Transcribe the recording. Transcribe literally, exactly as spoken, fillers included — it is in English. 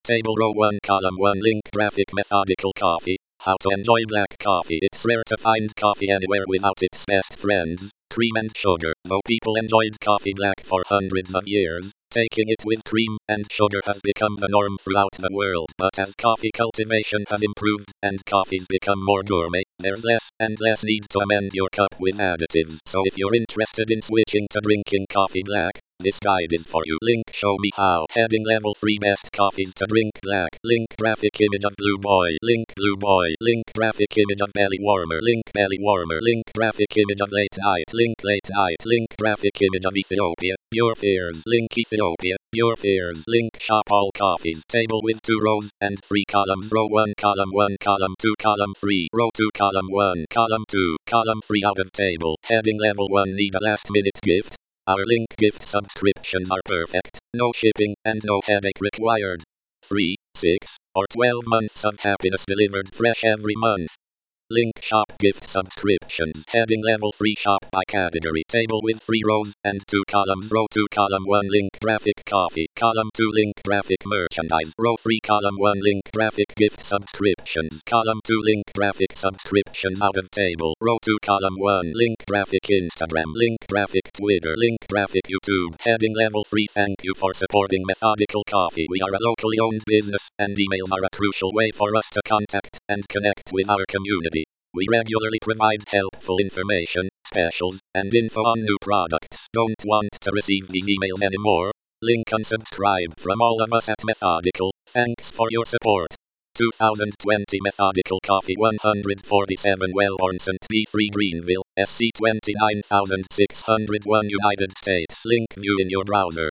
Table row one column one link graphic methodical coffee. How to enjoy black coffee. It's rare to find coffee anywhere without its best friends, cream and sugar. Though people enjoyed coffee black for hundreds of years, taking it with cream and sugar has become the norm throughout the world. But as coffee cultivation has improved and coffees become more gourmet, there's less and less need to amend your cup with additives. So if you're interested in switching to drinking coffee black, this guide is for you. Link show me how. Heading level three best coffees to drink black. Link graphic image of blue boy. Link blue boy. Link graphic image of belly warmer. Link belly warmer. Link graphic image of late night. Link late night. Link graphic image of Ethiopia. Your fears. Link Ethiopia. Your fears. Link shop all coffees. Table with two rows and three columns. Row one column one column two column three. Row two column one column two column three out of table. Heading level one need a last minute gift. Our link gift subscriptions are perfect, no shipping and no headache required. three, six, or twelve months of happiness delivered fresh every month. Link shop gift subscriptions. Heading level three shop by category. Table with three rows and two columns. Row two column one link graphic coffee. Column two link graphic merchandise. Row three column one link graphic gift subscriptions. Column two link graphic subscriptions out of table. Row two column one link graphic Instagram. Link graphic Twitter. Link graphic YouTube. Heading level three. Thank you for supporting Methodical Coffee. We are a locally owned business and emails are a crucial way for us to contact and connect with our community. We regularly provide helpful information, specials, and info on new products. Don't want to receive these emails anymore? Link unsubscribe from all of us at Methodical. Thanks for your support. twenty twenty Methodical Coffee one forty-seven Wellborn Saint B three Greenville, S C two nine six zero one United States. Link view in your browser.